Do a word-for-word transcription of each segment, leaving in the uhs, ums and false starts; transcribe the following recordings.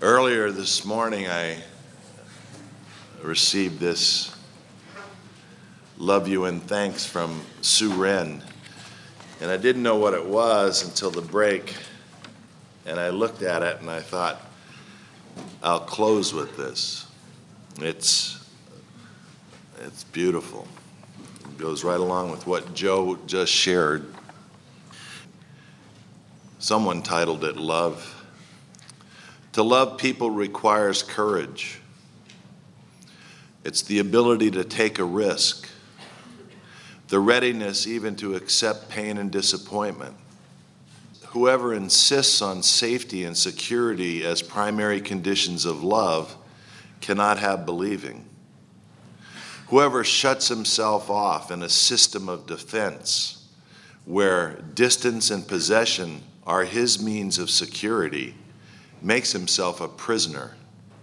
Earlier this morning, I received this love you and thanks from Sue Wren, and I didn't know what it was until the break, and I looked at it and I thought, I'll close with this. It's, it's beautiful. It goes right along with what Joe just shared. Someone titled it Love. To love people requires courage. It's the ability to take a risk, the readiness even to accept pain and disappointment. Whoever insists on safety and security as primary conditions of love cannot have believing. Whoever shuts himself off in a system of defense where distance and possession are his means of security makes himself a prisoner.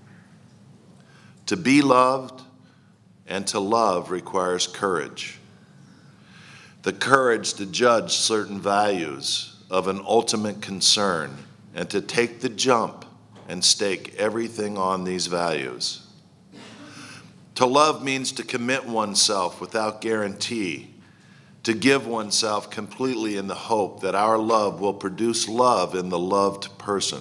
To be loved and to love requires courage. The courage to judge certain values of an ultimate concern and to take the jump and stake everything on these values. To love means to commit oneself without guarantee, to give oneself completely in the hope that our love will produce love in the loved person.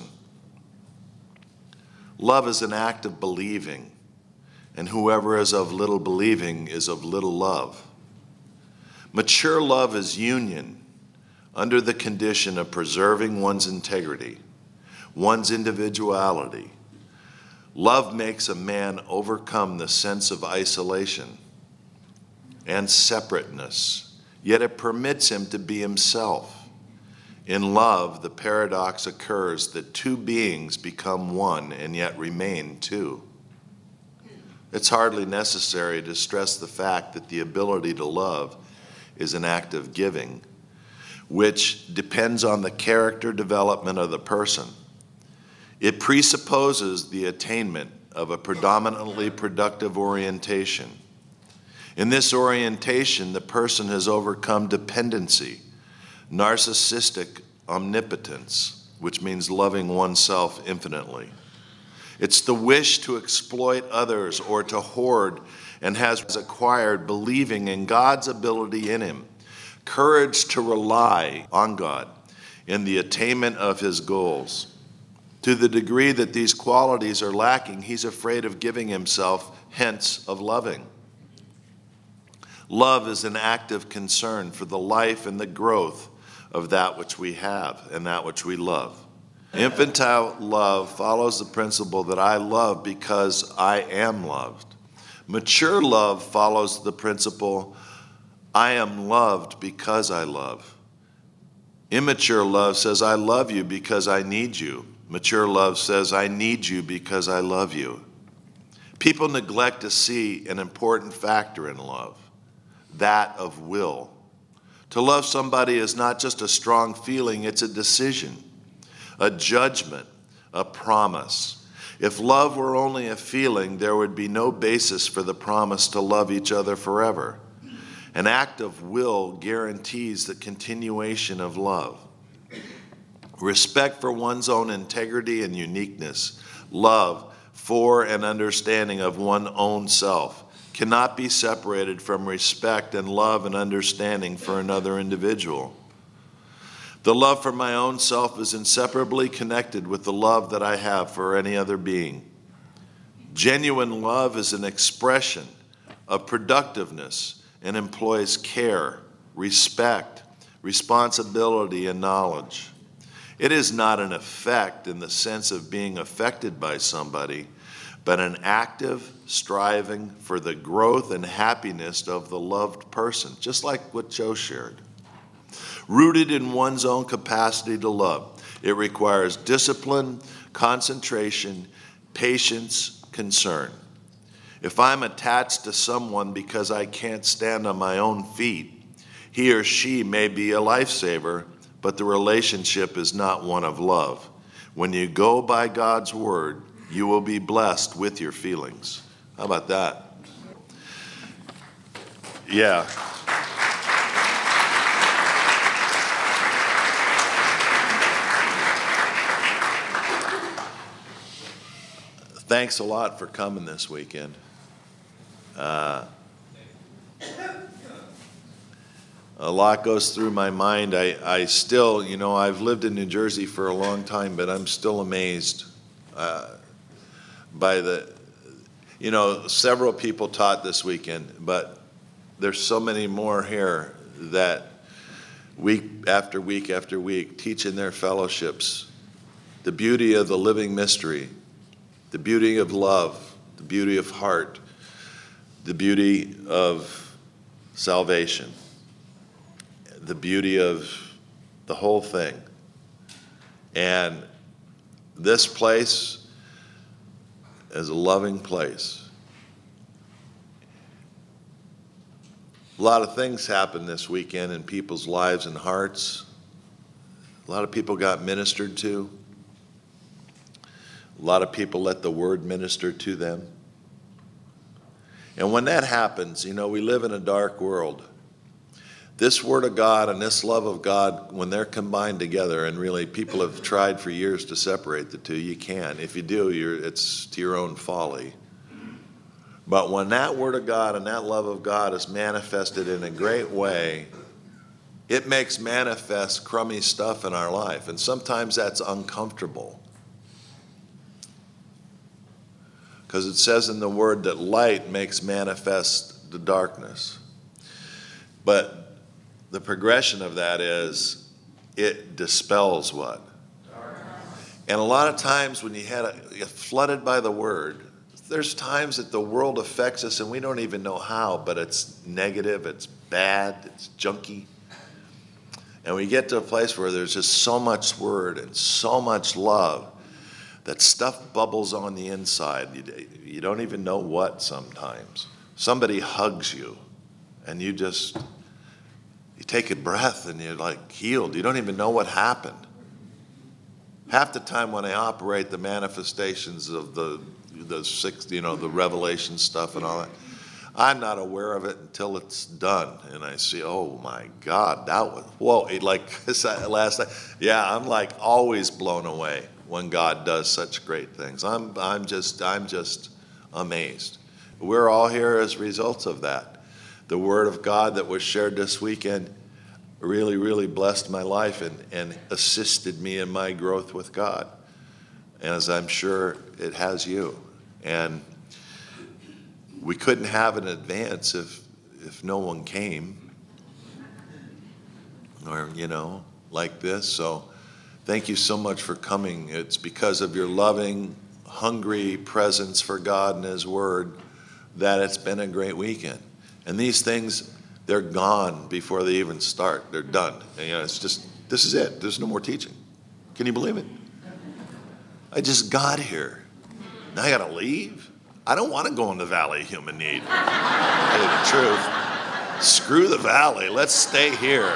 Love is an act of believing, and whoever is of little believing is of little love. Mature love is union under the condition of preserving one's integrity, one's individuality. Love makes a man overcome the sense of isolation and separateness, yet it permits him to be himself. In love, the paradox occurs that two beings become one and yet remain two. It's hardly necessary to stress the fact that the ability to love is an act of giving, which depends on the character development of the person. It presupposes the attainment of a predominantly productive orientation. In this orientation, the person has overcome dependency, narcissistic omnipotence, which means loving oneself infinitely. It's the wish to exploit others or to hoard, and has acquired believing in God's ability in him, courage to rely on God in the attainment of his goals. To the degree that these qualities are lacking, he's afraid of giving himself, hence of loving. Love is an active concern for the life and the growth of that which we have and that which we love. Infantile love follows the principle that I love because I am loved. Mature love follows the principle, I am loved because I love. Immature love says, I love you because I need you. Mature love says, I need you because I love you. People neglect to see an important factor in love, that of will. To love somebody is not just a strong feeling, it's a decision, a judgment, a promise. If love were only a feeling, there would be no basis for the promise to love each other forever. An act of will guarantees the continuation of love. Respect for one's own integrity and uniqueness, love for and understanding of one's own self, cannot be separated from respect and love and understanding for another individual. The love for my own self is inseparably connected with the love that I have for any other being. Genuine love is an expression of productiveness and employs care, respect, responsibility, and knowledge. It is not an effect in the sense of being affected by somebody, but an active striving for the growth and happiness of the loved person, just like what Joe shared. Rooted in one's own capacity to love, it requires discipline, concentration, patience, concern. If I'm attached to someone because I can't stand on my own feet, he or she may be a lifesaver, but the relationship is not one of love. When you go by God's word, you will be blessed with your feelings. How about that? Yeah. thanks a lot for coming this weekend. Uh, a lot goes through my mind. I, I still, you know, I've lived in New Jersey for a long time, but I'm still amazed uh, by the, you know, several people taught this weekend, but there's so many more here that week after week after week teach in their fellowships the beauty of the living mystery, the beauty of love, the beauty of heart, the beauty of salvation, the beauty of the whole thing. And this place is a loving place. A lot of things happened this weekend in people's lives and hearts. A lot of people got ministered to. A lot of people let the word minister to them. And when that happens, you know, we live in a dark world. This word of God and this love of God, when they're combined together, and really people have tried for years to separate the two, you can. If you do, you're, it's to your own folly. But when that word of God and that love of God is manifested in a great way, it makes manifest crummy stuff in our life. And sometimes that's uncomfortable. Because it says in the word that light makes manifest the darkness. But the progression of that is it dispels what? And a lot of times when you had a, you're flooded by the word, there's times that the world affects us and we don't even know how, but it's negative, it's bad, it's junky. And we get to a place where there's just so much word and so much love that stuff bubbles on the inside. You, you don't even know what sometimes. Somebody hugs you and you just, you take a breath and you're like healed. You don't even know what happened. Half the time when I operate the manifestations of the the six, you know, the revelation stuff and all that, I'm not aware of it until it's done, and I see, oh my God, that was whoa! It like last night, yeah, I'm like always blown away when God does such great things. I'm I'm just I'm just amazed. We're all here as results of that. The word of God that was shared this weekend really, really blessed my life and, and assisted me in my growth with God, as I'm sure it has you. And we couldn't have an advance if if no one came, or, you know, like this. So thank you so much for coming. It's because of your loving, hungry presence for God and His Word that it's been a great weekend. And these things, they're gone before they even start. They're done. And, you know, it's just, this is it. There's no more teaching. Can you believe it? I just got here. Now I got to leave? I don't want to go in the valley of human need. Tell you the truth. Screw the valley. Let's stay here.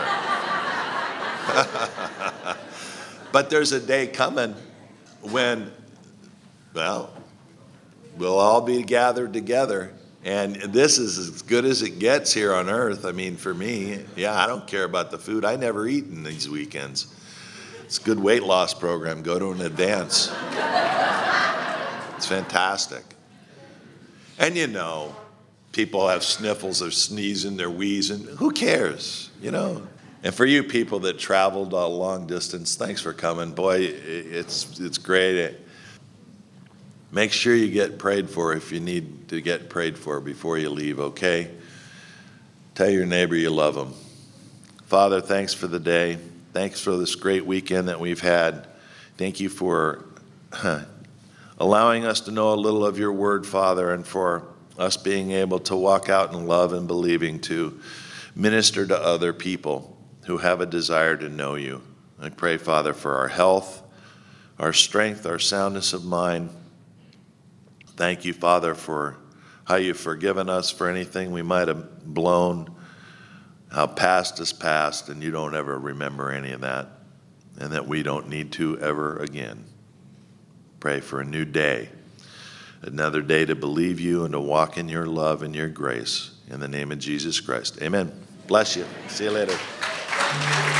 But there's a day coming when, well, we'll all be gathered together. And this is as good as it gets here on earth. I mean, for me, yeah, I don't care about the food. I never eat in these weekends. It's a good weight loss program. Go to an advance. It's fantastic. And you know, people have sniffles, they're sneezing, they're wheezing. Who cares, you know? And for you people that traveled a long distance, thanks for coming. Boy, it's it's great. Make sure you get prayed for if you need to get prayed for before you leave, okay? Tell your neighbor you love them. Father, thanks for the day. Thanks for this great weekend that we've had. Thank you for allowing us to know a little of your word, Father, and for us being able to walk out in love and believing to minister to other people who have a desire to know you. I pray, Father, for our health, our strength, our soundness of mind. Thank you, Father, for how you've forgiven us for anything we might have blown, how past is past, and you don't ever remember any of that, and that we don't need to ever again. Pray for a new day, another day to believe you and to walk in your love and your grace. In the name of Jesus Christ, amen. Bless you. See you later.